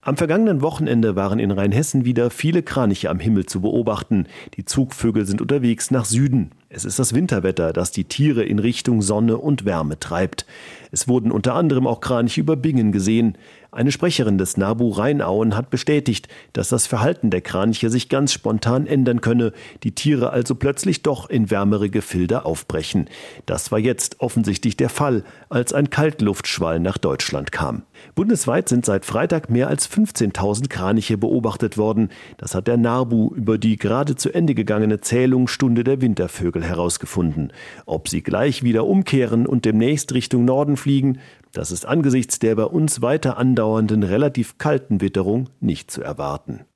Am vergangenen Wochenende waren in Rheinhessen wieder viele Kraniche am Himmel zu beobachten. Die Zugvögel sind unterwegs nach Süden. Es ist das Winterwetter, das die Tiere in Richtung Sonne und Wärme treibt. Es wurden unter anderem auch Kraniche über Bingen gesehen. Eine Sprecherin des NABU Rheinauen hat bestätigt, dass das Verhalten der Kraniche sich ganz spontan ändern könne, die Tiere also plötzlich doch in wärmere Gefilde aufbrechen. Das war jetzt offensichtlich der Fall, als ein Kaltluftschwall nach Deutschland kam. Bundesweit sind seit Freitag mehr als 15.000 Kraniche beobachtet worden. Das hat der NABU über die gerade zu Ende gegangene Zählungsstunde der Wintervögel herausgefunden. Ob sie gleich wieder umkehren und demnächst Richtung Norden fliegen, das ist angesichts der bei uns weiter andauernden relativ kalten Witterung nicht zu erwarten.